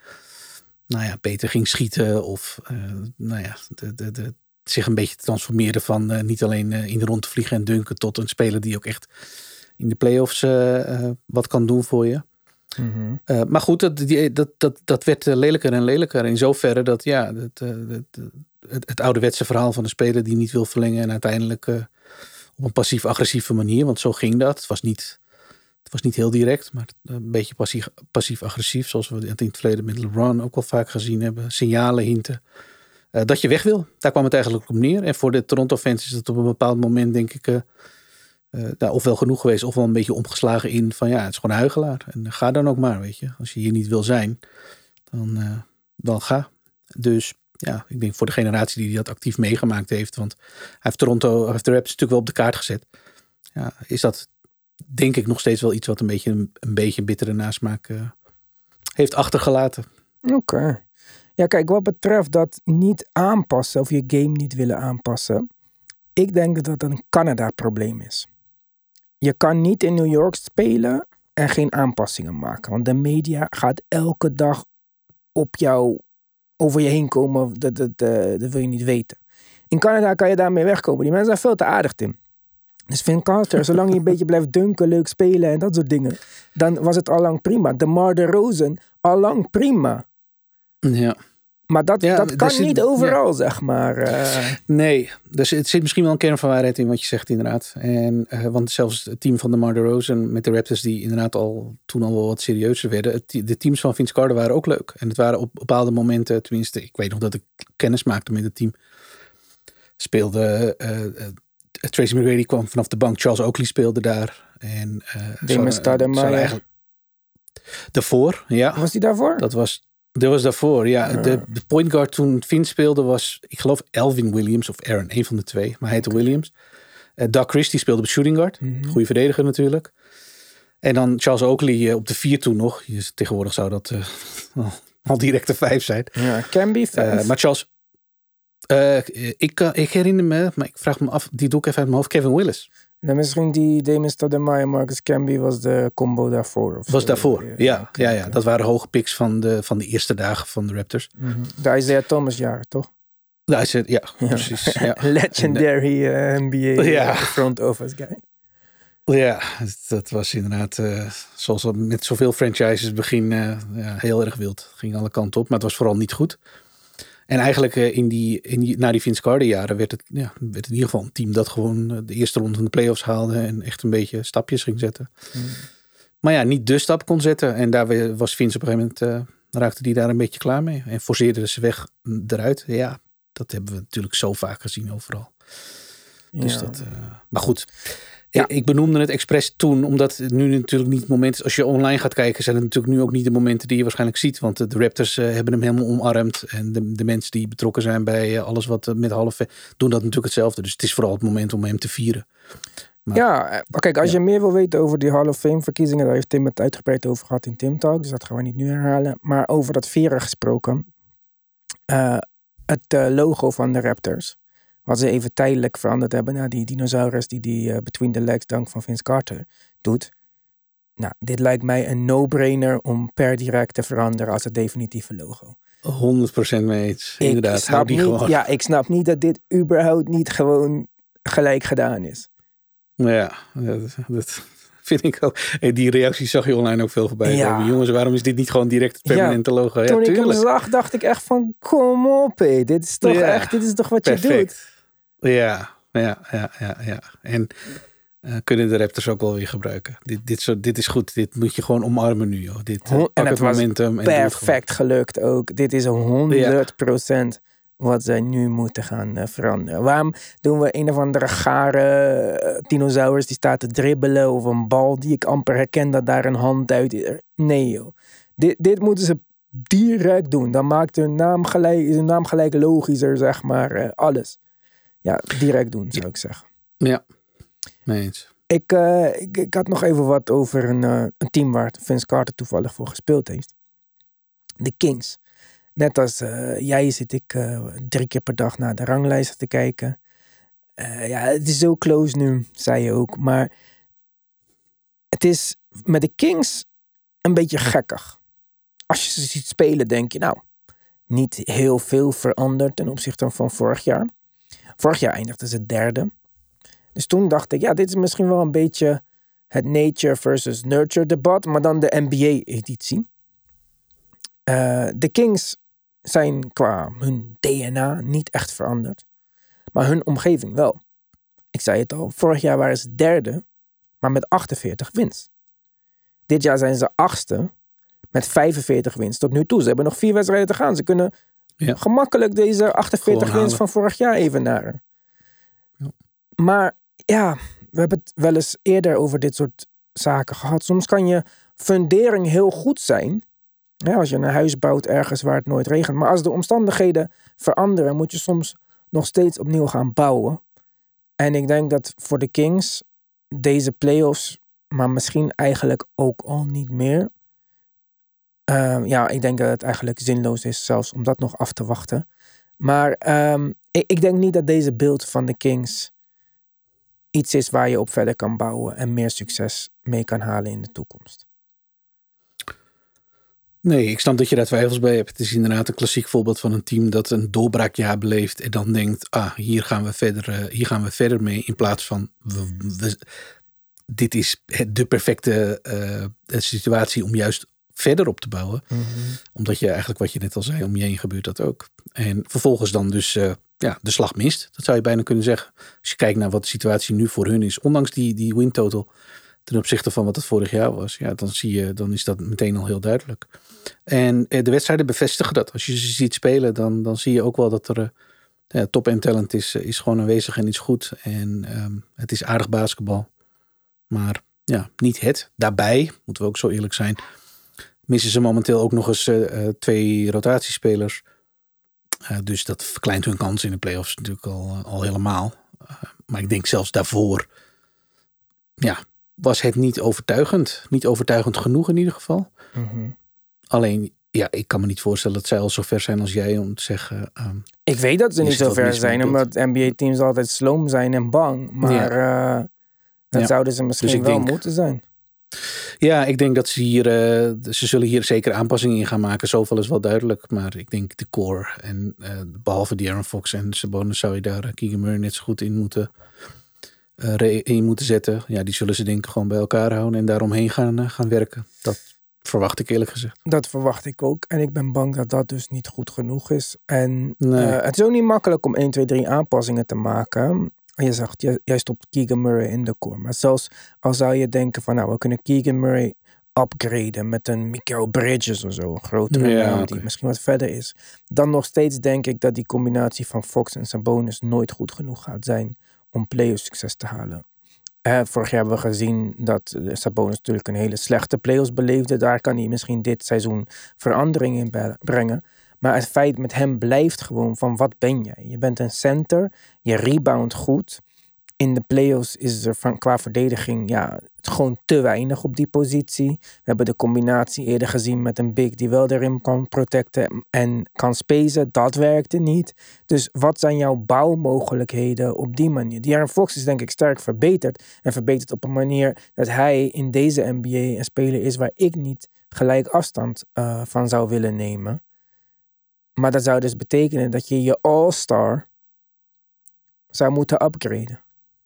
nou ja, beter ging schieten of uh, nou ja, de, de, de, zich een beetje transformeerde van uh, niet alleen uh, in de rond te vliegen en dunken tot een speler die ook echt in de playoffs uh, uh, wat kan doen voor je. Mm-hmm. Uh, maar goed, dat, die, dat, dat, dat werd lelijker en lelijker in zoverre dat ja, dat, uh, dat, het, het ouderwetse verhaal van een speler die niet wil verlengen en uiteindelijk uh, op een passief-agressieve manier, want zo ging dat. Het was niet, het was niet heel direct, maar een beetje passief, passief-agressief, zoals we het in het verleden met LeBron ook wel vaak gezien hebben. Signalen, hinten. Uh, dat je weg wil. Daar kwam het eigenlijk op neer. En voor de Toronto fans is het op een bepaald moment, denk ik, uh, uh, nou, ofwel genoeg geweest, ofwel een beetje omgeslagen in van ja, het is gewoon een huigelaar. En ga dan ook maar, weet je. Als je hier niet wil zijn, dan, uh, dan ga. Dus ja, ik denk voor de generatie die dat actief meegemaakt heeft, want hij heeft Toronto, hij heeft de Raptors natuurlijk wel op de kaart gezet. Ja, is dat denk ik nog steeds wel iets wat een beetje een, een beetje bittere nasmaak uh, heeft achtergelaten. Oké. Okay. Ja, kijk, wat betreft dat niet aanpassen of je game niet willen aanpassen, ik denk dat dat een Canada-probleem is. Je kan niet in New York spelen en geen aanpassingen maken, want de media gaat elke dag op jou over je heen komen. Dat, dat, dat, dat wil je niet weten. In Canada kan je daarmee wegkomen. Die mensen zijn veel te aardig, Tim. Dus Vince Carter, zolang je een beetje blijft dunken, leuk spelen en dat soort dingen, dan was het al lang prima. DeMar DeRozan, al lang prima. Ja. Maar dat, ja, dat kan zit, niet overal, ja. zeg maar. Uh... Nee, dus het zit misschien wel een kern van waarheid in wat je zegt inderdaad. En, uh, want zelfs het team van DeMar DeRozan met de Raptors, die inderdaad al toen al wel wat serieuzer werden. Het, de teams van Vince Carter waren ook leuk. En het waren op bepaalde momenten, tenminste, ik weet nog dat ik kennis maakte met het team. Speelde uh, uh, Tracy McGrady kwam vanaf de bank. Charles Oakley speelde daar. En uh, Damon Stoudemire. Eigenlijk daarvoor, ja. Was die daarvoor? Dat was, dat was daarvoor, ja. Uh. De, de point guard toen Vince speelde was, ik geloof, Elvin Williams of Aaron. Een van de twee, maar hij heette okay. Williams. Uh, Doug Christie speelde op shooting guard. Mm-hmm. Goede verdediger natuurlijk. En dan Charles Oakley uh, op de vier toen nog. Dus tegenwoordig zou dat uh, al, al direct de vijf zijn. Ja, can be vijf. Uh, maar Charles... Uh, ik, uh, ik herinner me, maar ik vraag me af, die doe ik even uit mijn hoofd, Kevin Willis. En misschien die Damon Stoudemire, Marcus Camby was de combo daarvoor. Of was zo. daarvoor, ja. Ja, okay, ja, ja. okay. Dat waren hoge picks van de, van de eerste dagen van de Raptors. Mm-hmm. De Isaiah Thomas jaren, toch? Daar is het, ja, ja, precies. Ja. Legendary uh, N B A ja. uh, front office guy. Ja, dat was inderdaad, uh, zoals met zoveel franchises begin, uh, ja, heel erg wild. Het ging alle kanten op, maar het was vooral niet goed. En eigenlijk uh, in die, in die, na die Vince Carter jaren werd het, ja, werd in ieder geval een team dat gewoon uh, de eerste ronde van de playoffs haalde en echt een beetje stapjes ging zetten. Hmm. Maar ja, niet de stap kon zetten. En daar was Vince op een gegeven moment, uh, raakte die daar een beetje klaar mee. En forceerde ze weg eruit. Ja, dat hebben we natuurlijk zo vaak gezien overal. Dus ja. dat, uh, maar goed. Ja. Ik benoemde het expres toen, omdat het nu natuurlijk niet het moment is. Als je online gaat kijken, zijn het natuurlijk nu ook niet de momenten die je waarschijnlijk ziet. Want de Raptors uh, hebben hem helemaal omarmd. En de, de mensen die betrokken zijn bij uh, alles wat uh, met halve doen dat natuurlijk hetzelfde. Dus het is vooral het moment om hem te vieren. Maar, ja, kijk, als ja. je meer wil weten over die Hall of Fame verkiezingen, daar heeft Tim het uitgebreid over gehad in Tim Talk. Dus dat gaan we niet nu herhalen. Maar over dat vieren gesproken. Uh, het uh, logo van de Raptors. Wat ze even tijdelijk veranderd hebben naar die dinosaurus die die uh, Between the Legs dunk van Vince Carter doet. Nou, dit lijkt mij een no-brainer om per direct te veranderen als het definitieve logo. honderd procent mee eens. Ik Inderdaad, snap die niet, gewoon. Ja, ik snap niet dat dit überhaupt niet gewoon gelijk gedaan is. Ja, dat, dat vind ik ook. Hey, die reacties zag je online ook veel voorbij. Ja. Jongens, waarom is dit niet gewoon direct het permanente ja, logo? Ja, toen tuurlijk. ik hem zag, dacht ik echt van, kom op, hé. Dit is toch ja. echt, dit is toch wat Perfect. je doet? Ja, ja, ja, ja, ja. En uh, kunnen de Raptors ook wel weer gebruiken. Dit, dit, soort, dit is goed. Dit moet je gewoon omarmen nu, joh. Dit, uh, en het, het was momentum en perfect gelukt ook. Dit is honderd procent ja. wat zij nu moeten gaan uh, veranderen. Waarom doen we een of andere gare uh, dinosaurus die staat te dribbelen of een bal die ik amper herken dat daar een hand uit is? Nee, joh. Dit, dit moeten ze direct doen. Dan maakt hun naam gelijk, is hun naam gelijk logischer, zeg maar. Uh, alles. Ja, direct doen, zou ik zeggen. Ja, nee eens. Ik, uh, ik, ik had nog even wat over een, uh, een team waar Vince Carter toevallig voor gespeeld heeft. De Kings. Net als uh, jij zit ik uh, drie keer per dag naar de ranglijsten te kijken. Uh, ja, het is zo close nu, zei je ook. Maar het is met de Kings een beetje gekkig. Als je ze ziet spelen, denk je, nou, niet heel veel veranderd ten opzichte van vorig jaar. Vorig jaar eindigde ze derde. Dus toen dacht ik, ja, dit is misschien wel een beetje het nature versus nurture debat, maar dan de N B A-editie. Uh, de Kings zijn qua hun D N A niet echt veranderd, maar hun omgeving wel. Ik zei het al, vorig jaar waren ze derde, maar met achtenveertig wins. Dit jaar zijn ze achtste met vijfenveertig wins tot nu toe. Ze hebben nog vier wedstrijden te gaan. Ze kunnen ja. gemakkelijk deze achtenveertig wins van vorig jaar evenaren. Ja. Maar ja, we hebben het wel eens eerder over dit soort zaken gehad. Soms kan je fundering heel goed zijn. Ja, als je een huis bouwt ergens waar het nooit regent. Maar als de omstandigheden veranderen, moet je soms nog steeds opnieuw gaan bouwen. En ik denk dat voor de Kings deze playoffs, maar misschien eigenlijk ook al niet meer. Uh, ja, ik denk dat het eigenlijk zinloos is zelfs om dat nog af te wachten. Maar um, ik, ik denk niet dat deze beeld van de Kings iets is waar je op verder kan bouwen en meer succes mee kan halen in de toekomst. Nee, ik snap dat je daar twijfels bij hebt. Het is inderdaad een klassiek voorbeeld van een team dat een doorbraakjaar beleeft en dan denkt, ah, hier gaan we verder, uh, hier gaan we verder mee, in plaats van, we, we, dit is de perfecte uh, situatie om juist verder op te bouwen. Mm-hmm. Omdat je eigenlijk, wat je net al zei, om je heen gebeurt dat ook. En vervolgens dan dus uh, ja, de slag mist. Dat zou je bijna kunnen zeggen. Als je kijkt naar wat de situatie nu voor hun is, ondanks die, die win total ten opzichte van wat het vorig jaar was, ja, dan zie je, dan is dat meteen al heel duidelijk. En uh, de wedstrijden bevestigen dat. Als je ze ziet spelen, dan, dan zie je ook wel dat er uh, ja, top-end talent is, uh, is gewoon aanwezig en is goed. En um, het is aardig basketbal. Maar ja, niet het. Daarbij, moeten we ook zo eerlijk zijn, missen ze momenteel ook nog eens uh, twee rotatiespelers. Uh, dus dat verkleint hun kans in de playoffs natuurlijk al, uh, al helemaal. Uh, maar ik denk zelfs daarvoor, ja, was het niet overtuigend. Niet overtuigend genoeg in ieder geval. Mm-hmm. Alleen, ja, ik kan me niet voorstellen dat zij al zo ver zijn als jij om te zeggen. Um, ik weet dat ze niet zo ver zijn, omdat N B A-teams altijd sloom zijn en bang. Maar ja. uh, Dat ja. zouden ze misschien dus wel denk, moeten zijn. Ja, ik denk dat ze hier... Uh, ze zullen hier zeker aanpassingen in gaan maken. Zoveel is wel duidelijk. Maar ik denk de core. En uh, behalve De'Aaron Fox en Sabonis zou je daar uh, Keegan Murray net zo goed in moeten, uh, in moeten zetten. Ja, die zullen ze denk ik gewoon bij elkaar houden. En daaromheen gaan, uh, gaan werken. Dat verwacht ik eerlijk gezegd. Dat verwacht ik ook. En ik ben bang dat dat dus niet goed genoeg is. En nee. uh, het is ook niet makkelijk om één, twee, drie aanpassingen te maken. Je zegt, jij, jij stopt Keegan Murray in de core. Maar zelfs al zou je denken van, nou, we kunnen Keegan Murray upgraden met een Mikal Bridges of zo. Een grotere ja, naam okay. die misschien wat verder is. Dan nog steeds denk ik dat die combinatie van Fox en Sabonis nooit goed genoeg gaat zijn om playoff succes te halen. Uh, vorig jaar hebben we gezien dat Sabonis natuurlijk een hele slechte playoffs beleefde. Daar kan hij misschien dit seizoen verandering in be- brengen. Maar het feit met hem blijft gewoon van wat ben jij? Je bent een center, je rebound goed. In de playoffs is er van, qua verdediging ja, gewoon te weinig op die positie. We hebben de combinatie eerder gezien met een big die wel de rim kan protecten en kan spacen. Dat werkte niet. Dus wat zijn jouw bouwmogelijkheden op die manier? De'Aaron Fox is denk ik sterk verbeterd. En verbeterd op een manier dat hij in deze N B A een speler is waar ik niet gelijk afstand uh, van zou willen nemen. Maar dat zou dus betekenen dat je je all-star zou moeten upgraden.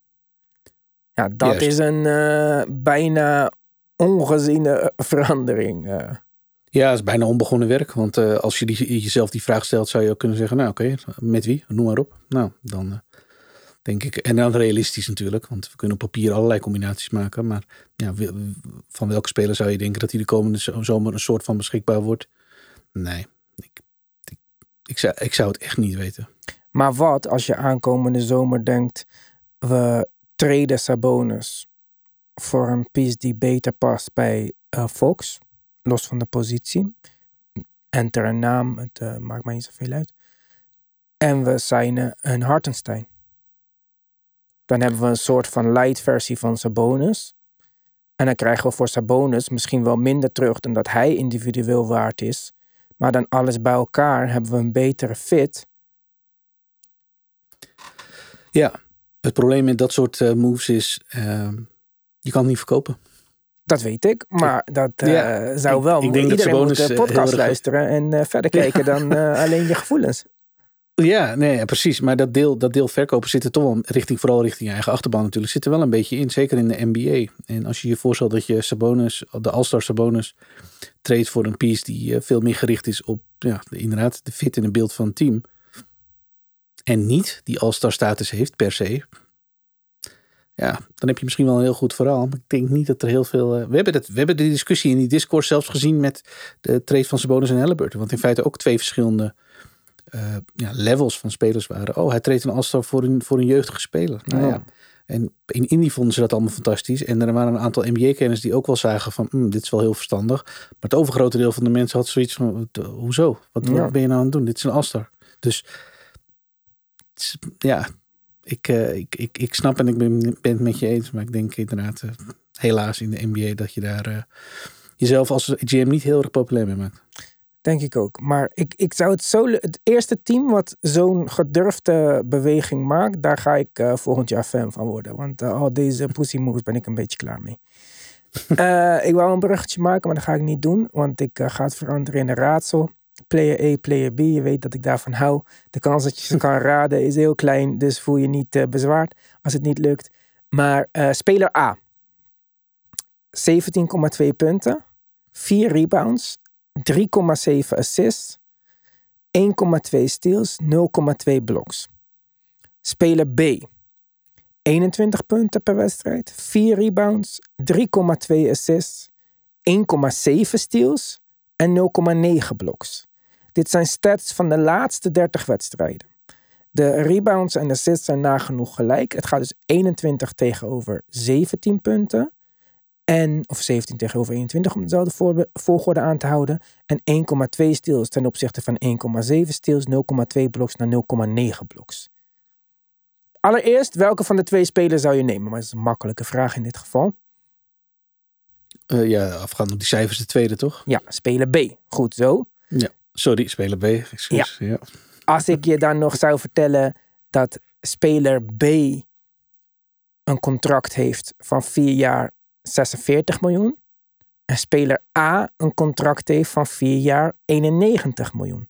Ja, dat Juist. is een uh, bijna ongeziene verandering. Uh. Ja, het is bijna onbegonnen werk. Want uh, als je die, jezelf die vraag stelt, zou je ook kunnen zeggen, nou oké, okay, met wie? Noem maar op. Nou, dan uh, denk ik, en dan realistisch natuurlijk, want we kunnen op papier allerlei combinaties maken. Maar ja, van welke speler zou je denken dat hij de komende zomer een soort van beschikbaar wordt? Nee, ik, ik, ik, zou, ik zou het echt niet weten. Maar wat als je aankomende zomer denkt, we treden Sabonis voor een piece die beter past bij uh, Fox, los van de positie. Enter een naam, het uh, maakt mij niet zoveel uit. En we signen een Hartenstein. Dan hebben we een soort van light versie van Sabonis. En dan krijgen we voor Sabonis misschien wel minder terug dan dat hij individueel waard is. Maar dan alles bij elkaar hebben we een betere fit. Ja, het probleem met dat soort uh, moves is, uh, je kan het niet verkopen. Dat weet ik, maar dat uh, ja, zou wel ik, ik denk iedereen dat moet de podcast erg... luisteren en uh, verder kijken ja. dan uh, alleen je gevoelens. Ja, nee, precies. Maar dat deel, dat deel verkopen zit er toch wel richting, vooral richting je eigen achterban natuurlijk, zit er wel een beetje in. Zeker in de N B A. En als je je voorstelt dat je Sabonis, de All-Star Sabonis, treedt voor een piece die uh, veel meer gericht is op, ja, inderdaad, de fit en het beeld van het team. En niet die All-Star status heeft per se. Ja, dan heb je misschien wel een heel goed verhaal. Maar ik denk niet dat er heel veel... Uh, we, hebben dat, we hebben de discussie in die Discord zelfs gezien met de trade van Sabonis en Halliburton. Want in feite ook twee verschillende uh, ja, levels van spelers waren. Oh, hij treedt een All-Star voor een, voor een jeugdige speler. Nou ja. ja. En in Indy vonden ze dat allemaal fantastisch. En er waren een aantal N B A-kenners die ook wel zagen van, hm, dit is wel heel verstandig. Maar het overgrote deel van de mensen had zoiets van, hoezo? Wat, ja. wat ben je nou aan het doen? Dit is een All-Star. Dus ja, ik, uh, ik, ik, ik snap en ik ben, ben het met je eens. Maar ik denk inderdaad, uh, helaas in de N B A, dat je daar uh, jezelf als G M niet heel erg populair mee maakt. Denk ik ook. Maar ik, ik zou het zo... Het eerste team wat zo'n gedurfde beweging maakt, daar ga ik uh, volgend jaar fan van worden. Want uh, al deze pussy moves ben ik een beetje klaar mee. uh, ik wou een bruggetje maken, maar dat ga ik niet doen. Want ik uh, ga het veranderen in een raadsel. Player A, player B. Je weet dat ik daarvan hou. De kans dat je ze kan raden is heel klein. Dus voel je niet uh, bezwaard als het niet lukt. Maar uh, speler A. zeventien komma twee punten. vier rebounds. drie komma zeven assists. één komma twee steals. nul komma twee blocks. Speler B. eenentwintig punten per wedstrijd. vier rebounds. drie komma twee assists. één komma zeven steals. En nul komma negen blocks. Dit zijn stats van de laatste dertig wedstrijden. De rebounds en assists zijn nagenoeg gelijk. Het gaat dus eenentwintig tegenover zeventien punten. En, of zeventien tegenover eenentwintig om dezelfde volgorde aan te houden. En één komma twee steals ten opzichte van één komma zeven steals. nul komma twee blocks naar nul komma negen blocks. Allereerst, welke van de twee spelers zou je nemen? Maar dat is een makkelijke vraag in dit geval. Uh, ja, afgaand op die cijfers de tweede, toch? Ja, speler B. Goed zo. Ja, sorry, speler B. Excuus. Ja. Ja. Als ik je dan nog zou vertellen dat speler B een contract heeft van vier jaar zesenveertig miljoen. En speler A een contract heeft van vier jaar eenennegentig miljoen.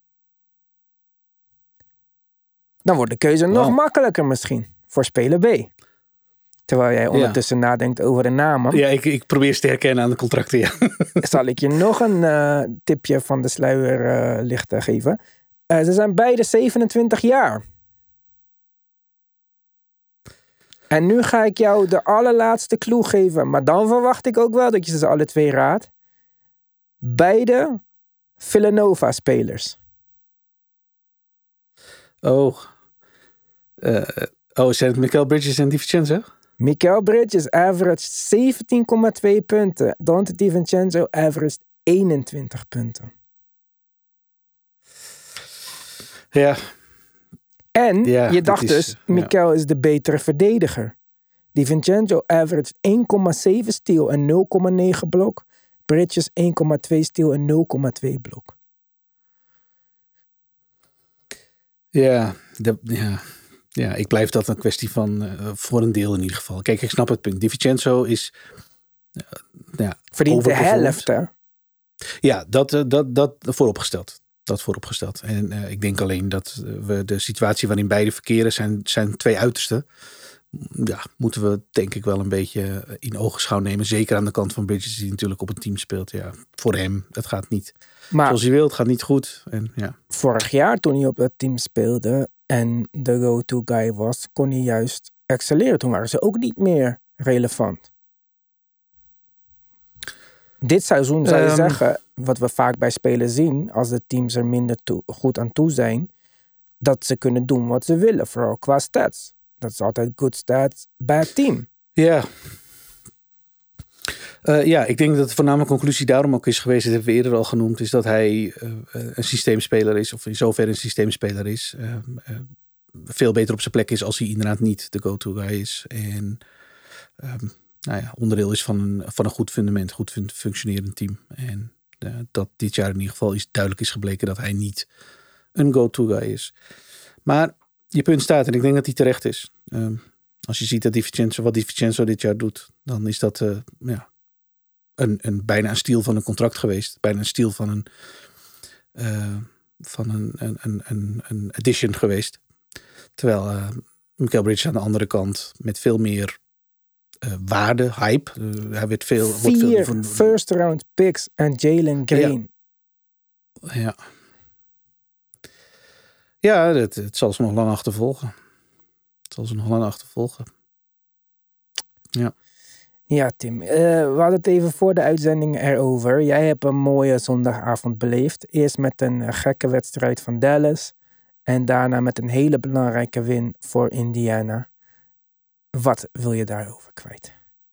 Dan wordt de keuze wow. nog makkelijker misschien voor speler B. Terwijl jij ondertussen ja. nadenkt over de namen. Ja, ik, ik probeer ze te herkennen aan de contracten, ja. Zal ik je nog een uh, tipje van de sluier uh, licht uh, geven. Uh, ze zijn beide zevenentwintig jaar. En nu ga ik jou de allerlaatste clue geven. Maar dan verwacht ik ook wel dat je ze alle twee raadt. Beide Villanova-spelers. Oh. Uh, oh, zijn het Mikal Bridges en DiVincenzo? Mikal Bridges averaged zeventien komma twee punten. Donte DiVincenzo averaged eenentwintig punten. Ja. En ja, je dacht is, dus, Mikal ja. is de betere verdediger. DiVincenzo averaged één komma zeven steal en nul komma negen blok. Bridges één komma twee steal en nul komma twee blok. Ja, de, ja. Ja, ik blijf dat een kwestie van, uh, voor een deel in ieder geval. Kijk, ik snap het punt. DiVincenzo is... Uh, ja, verdient de helft, hè? Ja, dat, uh, dat, dat vooropgesteld. Dat vooropgesteld. En uh, ik denk alleen dat we de situatie waarin beide verkeren zijn, zijn twee uitersten. Ja, moeten we denk ik wel een beetje in ogenschouw nemen. Zeker aan de kant van Bridges, die natuurlijk op een team speelt. Ja, voor hem, het gaat niet maar zoals hij wil. Het gaat niet goed. En, ja. Vorig jaar toen hij op dat team speelde en de go-to guy was, kon hij juist excelleren. Toen waren ze ook niet meer relevant. Dit seizoen zou je um, zeggen, wat we vaak bij spelers zien, als de teams er minder toe, goed aan toe zijn, dat ze kunnen doen wat ze willen, vooral qua stats. Dat is altijd good stats, bad team. Ja. Uh, ja, ik denk dat de voornamelijke conclusie daarom ook is geweest, dat hebben we eerder al genoemd, is dat hij uh, een systeemspeler is, of in zoverre een systeemspeler is. Uh, uh, veel beter op zijn plek is als hij inderdaad niet de go-to guy is. En um, nou ja, onderdeel is van een, van een goed fundament, goed fun- functionerend team. En uh, dat dit jaar in ieder geval is duidelijk is gebleken dat hij niet een go-to guy is. Maar je punt staat en ik denk dat hij terecht is. Um, als je ziet dat DiVincenzo, wat DiVincenzo dit jaar doet, dan is dat uh, ja, een, een, bijna een steal van een contract geweest. Bijna een steal van een, uh, van een, een, een, een, een addition geweest. Terwijl uh, Mikal Bridges aan de andere kant met veel meer uh, waarde, hype. Uh, hij werd veel, Vier wordt veel van, first round picks en Jalen Green. Ja. ja. Ja, het, het zal ze nog lang achtervolgen. Het zal ze nog lang achtervolgen. Ja. Ja, Tim. Uh, we hadden het even voor de uitzending erover. Jij hebt een mooie zondagavond beleefd. Eerst met een uh, gekke wedstrijd van Dallas. En daarna met een hele belangrijke win voor Indiana. Wat wil je daarover kwijt?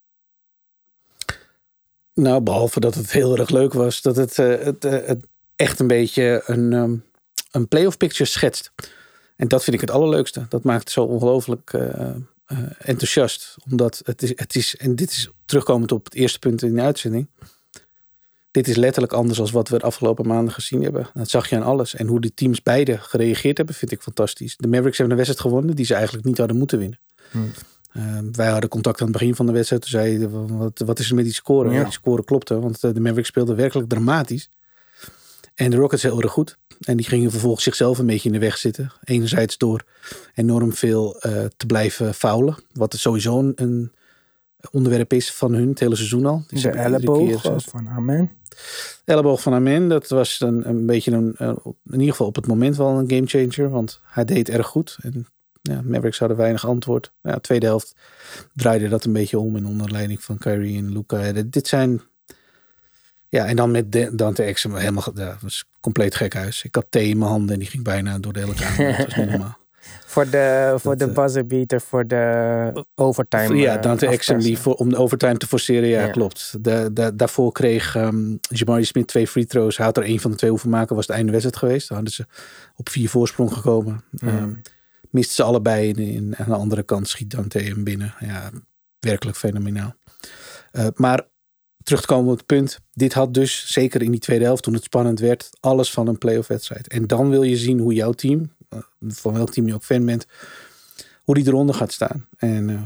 Nou, behalve dat het heel erg leuk was. Dat het, uh, het, uh, het echt een beetje een... Um, een playoff picture schetst. En dat vind ik het allerleukste. Dat maakt het zo ongelooflijk uh, uh, enthousiast. Omdat het is, het is, en dit is terugkomend op het eerste punt in de uitzending. Dit is letterlijk anders dan wat we de afgelopen maanden gezien hebben. Dat zag je aan alles. En hoe de teams beide gereageerd hebben, vind ik fantastisch. De Mavericks hebben een wedstrijd gewonnen die ze eigenlijk niet hadden moeten winnen. Hmm. Uh, wij hadden contact aan het begin van de wedstrijd. Toen zeiden wat, wat is er met die score? Ja. Die score klopte, want de Mavericks speelden werkelijk dramatisch. En de Rockets heel erg goed. En die gingen vervolgens zichzelf een beetje in de weg zitten. Enerzijds door enorm veel uh, te blijven foulen. Wat sowieso een, een onderwerp is van hun het hele seizoen al. Dus de elleboog keer, van Amen. Elleboog van Amen. Dat was een, een beetje een, uh, in ieder geval op het moment wel een gamechanger. Want hij deed erg goed. En ja, Mavericks hadden weinig antwoord. Ja, tweede helft draaide dat een beetje om. In onder leiding van Kyrie en Luka. Dit zijn... Ja, en dan met Dante Exum helemaal, dat was compleet gek huis. Ik had thee in mijn handen en die ging bijna door de hele kamer. Dat was niet normaal. voor de, voor dat, de buzzerbeater, voor de overtime. Ja, Dante Exum die voor, om de overtime te forceren, ja, ja. klopt. De, de, daarvoor kreeg um, Jabari Smith twee free throws. Hij had er één van de twee hoeven maken, was het einde wedstrijd geweest. Dan hadden ze op vier voorsprong gekomen. Mm. Um, misten ze allebei en, en aan de andere kant schiet Dante hem binnen. Ja, werkelijk fenomenaal. Uh, maar terug te komen op het punt. Dit had dus, zeker in die tweede helft, toen het spannend werd, alles van een playoff wedstrijd. En dan wil je zien hoe jouw team, van welk team je ook fan bent, hoe die eronder gaat staan. En uh,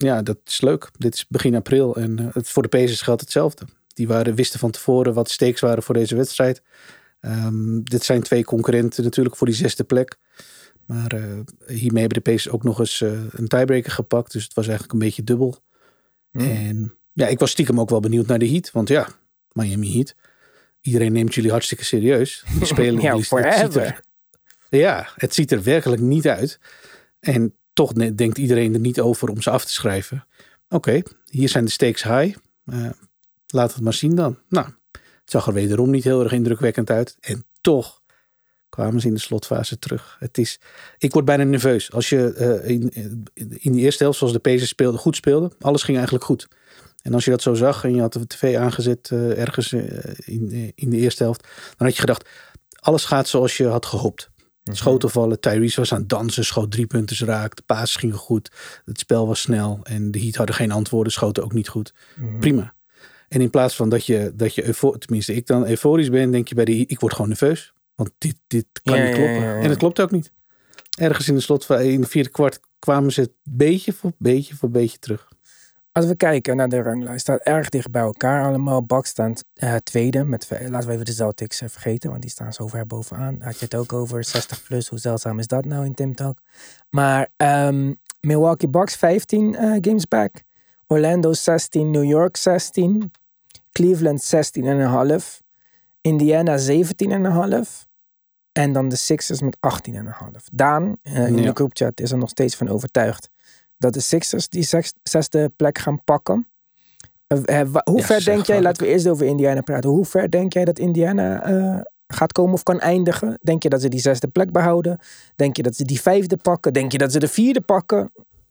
ja, dat is leuk. Dit is begin april en uh, het, voor de Pacers geldt hetzelfde. Die waren, wisten van tevoren wat de stakes waren voor deze wedstrijd. Um, dit zijn twee concurrenten natuurlijk voor die zesde plek. Maar uh, hiermee hebben de Pacers ook nog eens uh, een tiebreaker gepakt. Dus het was eigenlijk een beetje dubbel. Mm. En ja, ik was stiekem ook wel benieuwd naar de Heat. Want ja, Miami Heat. Iedereen neemt jullie hartstikke serieus. Die spelen ja, het ziet er, ja, het ziet er werkelijk niet uit. En toch denkt iedereen er niet over om ze af te schrijven. Oké, okay, hier zijn de stakes high. Uh, laat het maar zien dan. Nou, het zag er wederom niet heel erg indrukwekkend uit. En toch kwamen ze in de slotfase terug. Het is, ik word bijna nerveus. Als je uh, in, in de eerste helft, zoals de Pacers speelden, goed speelde. Alles ging eigenlijk goed. En als je dat zo zag en je had de tv aangezet uh, ergens uh, in, in de eerste helft. Dan had je gedacht, alles gaat zoals je had gehoopt. Mm-hmm. Schoten vallen, Tyrese was aan het dansen, schoot drie punten raak. De passes gingen goed, het spel was snel. En de Heat hadden geen antwoorden, schoten ook niet goed. Mm-hmm. Prima. En in plaats van dat je, dat je eufo- tenminste ik dan euforisch ben, denk je bij de Heat, ik word gewoon nerveus. Want dit, dit kan ja, niet kloppen. Ja, ja, ja. En het klopt ook niet. Ergens in de slot, in de vierde kwart kwamen ze beetje voor beetje voor beetje terug. Als we kijken naar de ranglijst, staat erg dicht bij elkaar allemaal. Bucks staan uh, tweede. Met, laten we even de Celtics uh, vergeten, want die staan zo ver bovenaan. Had je het ook over zestig plus. Hoe zeldzaam is dat nou in Tim Talk? Maar um, Milwaukee Bucks vijftien uh, games back. Orlando zestien. New York zestien. Cleveland zestien komma vijf. Indiana zeventien komma vijf. En dan de Sixers met achttien komma vijf. Daan, uh, in ja. de groupchat, is er nog steeds van overtuigd dat de Sixers die zes, zesde plek gaan pakken. Uh, uh, hoe ja, ver denk jij, laten we eerst over Indiana praten. Hoe ver denk jij dat Indiana uh, gaat komen of kan eindigen? Denk je dat ze die zesde plek behouden? Denk je dat ze die vijfde pakken? Denk je dat ze de vierde pakken?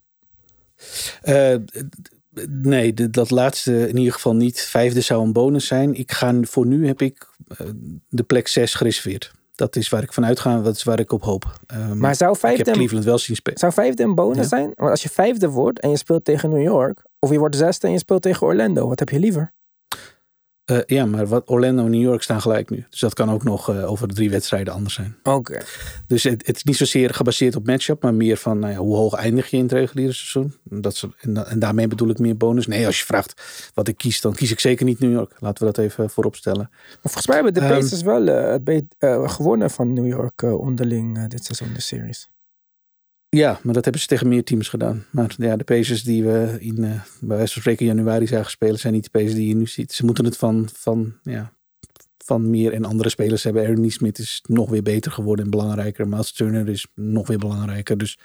Uh, nee, de, dat laatste in ieder geval niet. Vijfde zou een bonus zijn. Ik ga, voor nu heb ik uh, de plek zes gereserveerd. Dat is waar ik vanuit ga, dat is waar ik op hoop. Um, maar zou vijfde, ik heb Cleveland wel zien spelen. Zou vijfde een bonus ja. zijn? Want als je vijfde wordt en je speelt tegen New York, of je wordt zesde en je speelt tegen Orlando, wat heb je liever? Uh, ja, maar wat Orlando en New York staan gelijk nu. Dus dat kan ook nog uh, over de drie wedstrijden anders zijn. Oké. Okay. Dus het, het is niet zozeer gebaseerd op matchup, maar meer van nou ja, hoe hoog eindig je in het reguliere seizoen. Dat ze, en, en daarmee bedoel ik meer bonus. Nee, als je vraagt wat ik kies, dan kies ik zeker niet New York. Laten we dat even voorop stellen. Maar volgens mij hebben de Pacers um, wel uh, het be- uh, gewonnen van New York uh, onderling uh, dit seizoen, de series. Ja, maar dat hebben ze tegen meer teams gedaan. Maar ja, de Pacers die we in uh, bij wijze van spreken januari zagen spelen, zijn niet de Pacers die je nu ziet. Ze moeten het van, van, ja, van meer en andere spelers hebben. Aaron Nesmith is nog weer beter geworden en belangrijker. Miles Turner is nog weer belangrijker. Dus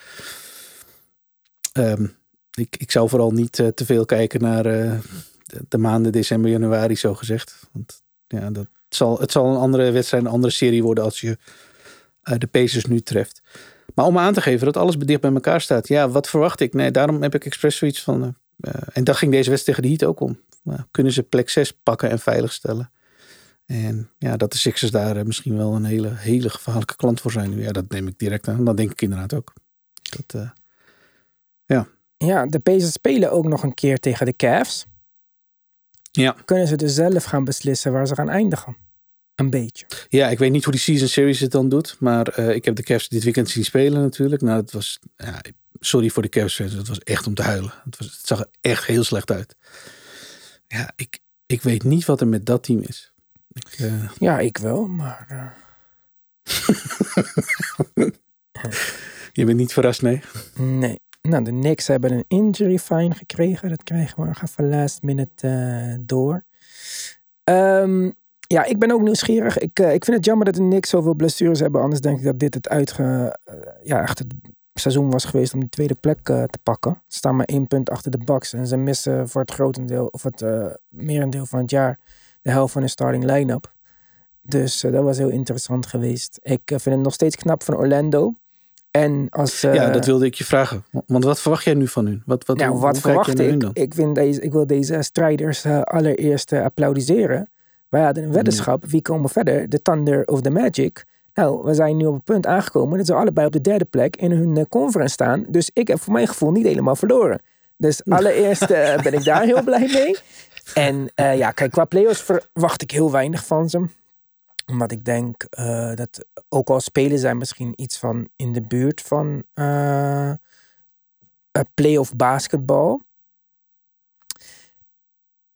um, ik, ik zou vooral niet uh, te veel kijken naar uh, de, de maanden december, januari zo gezegd. Want ja, dat zal, het zal een andere wedstrijd, een andere serie worden als je uh, de Pacers nu treft. Maar om aan te geven dat alles dicht bij elkaar staat. Ja, wat verwacht ik? Nee, daarom heb ik expres zoiets van... Uh, uh, en daar ging deze wedstrijd tegen de Heat ook om. Uh, kunnen ze plek zes pakken en veiligstellen? En ja, dat de Sixers daar uh, misschien wel een hele, hele gevaarlijke klant voor zijn. Ja, dat neem ik direct aan. Dat denk ik inderdaad ook. Dat, uh, ja. Ja, de Pacers spelen ook nog een keer tegen de Cavs. Ja. Kunnen ze dus zelf gaan beslissen waar ze gaan eindigen? Een beetje. Ja, ik weet niet hoe die season series het dan doet. Maar uh, ik heb de Cavs dit weekend zien spelen natuurlijk. Nou, het was... Ja, sorry voor de Cavs fans. Het was echt om te huilen. Het, was, het zag er echt heel slecht uit. Ja, ik, ik weet niet wat er met dat team is. Ik, uh... Ja, ik wel, maar... Uh... Je bent niet verrast, nee? Nee. Nou, de Knicks hebben een injury fine gekregen. Dat krijgen we nog even last minute uh, door. Um, Ja, ik ben ook nieuwsgierig. Ik, uh, ik vind het jammer dat de Knicks zoveel blessures hebben. Anders denk ik dat dit het uitge, uh, ja, echt het seizoen was geweest om die tweede plek uh, te pakken. Ze staan maar één punt achter de Bucks. En ze missen voor het grotendeel, of het uh, merendeel van het jaar, de helft van de starting line-up. Dus uh, dat was heel interessant geweest. Ik uh, vind het nog steeds knap van Orlando. En als, uh, ja, dat wilde ik je vragen. Want wat verwacht jij nu van hun? Wat, wat, nou, hoe, wat hoe verwacht ik? Dan? Ik, vind deze, ik wil deze strijders uh, allereerst uh, applaudisseren. Wij hadden een weddenschap. Wie komen verder? De Thunder of de Magic? Nou, we zijn nu op het punt aangekomen dat ze allebei op de derde plek in hun uh, conference staan. Dus ik heb voor mijn gevoel niet helemaal verloren. Dus allereerst uh, ben ik daar heel blij mee. En uh, ja, kijk, qua playoffs verwacht ik heel weinig van ze. Omdat ik denk uh, dat ook al spelen zij misschien iets van in de buurt van uh, playoff basketbal.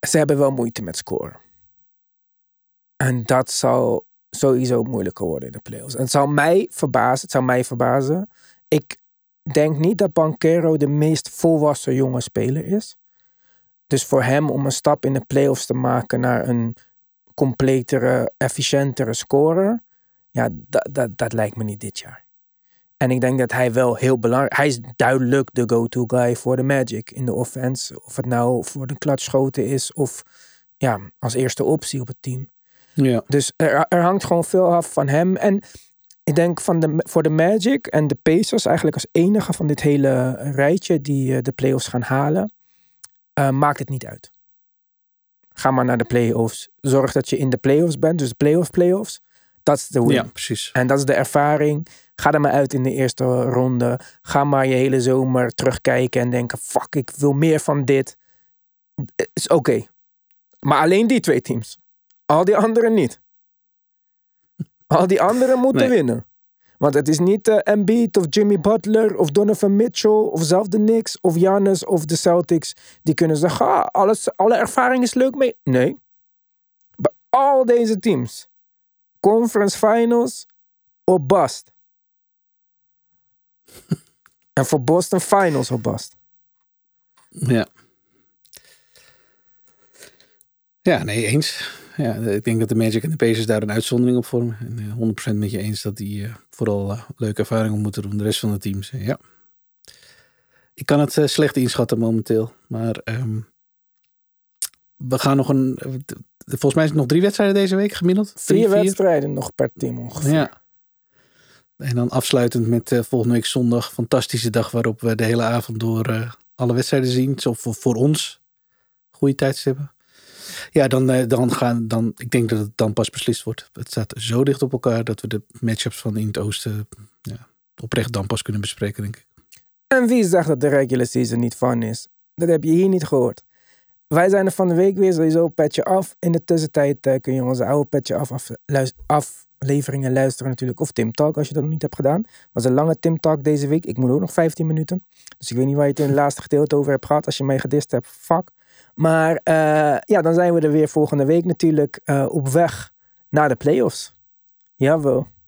ze hebben wel moeite met scoren. En dat zal sowieso moeilijker worden in de playoffs. En het zou mij verbazen, het zou mij verbazen. Ik denk niet dat Banchero de meest volwassen jonge speler is. Dus voor hem om een stap in de playoffs te maken naar een completere, efficiëntere scorer, ja, dat, dat, dat lijkt me niet dit jaar. En ik denk dat hij wel heel belangrijk... Hij is duidelijk de go-to guy voor de Magic in de offense. Of het nou voor de clutchschoten is of ja, als eerste optie op het team. Ja. Dus er, er hangt gewoon veel af van hem. En ik denk van de, voor de Magic en de Pacers eigenlijk als enige van dit hele rijtje die uh, de playoffs gaan halen, uh, maakt het niet uit. Ga maar naar de playoffs. Zorg dat je in de playoffs bent. Dus de playoffs, playoffs. Dat is de win. Ja, precies. En dat is de ervaring. Ga er maar uit in de eerste ronde. Ga maar je hele zomer terugkijken en denken, fuck, ik wil meer van dit. Is oké. Okay. Maar alleen die twee teams. Al die anderen niet. Al die anderen moeten nee. winnen. Want het is niet uh, Embiid of Jimmy Butler of Donovan Mitchell of zelf de Knicks of Giannis of de Celtics. Die kunnen zeggen, ah, alles, alle ervaring is leuk mee. Nee. Bij al deze teams. Conference finals of bust. En voor Boston finals of bust. Ja. Ja, nee, eens. Ja, ik denk dat de Magic en de Pacers daar een uitzondering op vormen. En uh, honderd procent met je eens dat die uh, vooral uh, leuke ervaringen moeten doen. De rest van de teams, uh, ja. Ik kan het uh, slecht inschatten momenteel. Maar um, we gaan nog een... Uh, volgens mij is het nog drie wedstrijden deze week gemiddeld. Vier, drie, vier wedstrijden nog per team ongeveer. Ja. En dan afsluitend met uh, volgende week zondag. Fantastische dag waarop we de hele avond door uh, alle wedstrijden zien. Zo voor, voor ons. Goede tijdstippen. Ja, dan, dan gaan, dan, ik denk dat het dan pas beslist wordt. Het staat zo dicht op elkaar dat we de matchups van in het oosten ja, oprecht dan pas kunnen bespreken, denk ik. En wie zegt dat de regular season niet fun is? Dat heb je hier niet gehoord. Wij zijn er van de week weer sowieso petje af. In de tussentijd uh, kun je onze oude petje af, af luister, afleveringen luisteren natuurlijk. Of Tim Talk als je dat nog niet hebt gedaan. Het was een lange Tim Talk deze week. Ik moet ook nog vijftien minuten. Dus ik weet niet waar je het in het laatste gedeelte over hebt gehad. Als je mij gedist hebt, fuck. Maar uh, ja, dan zijn we er weer volgende week natuurlijk uh, op weg naar de playoffs. Jawel.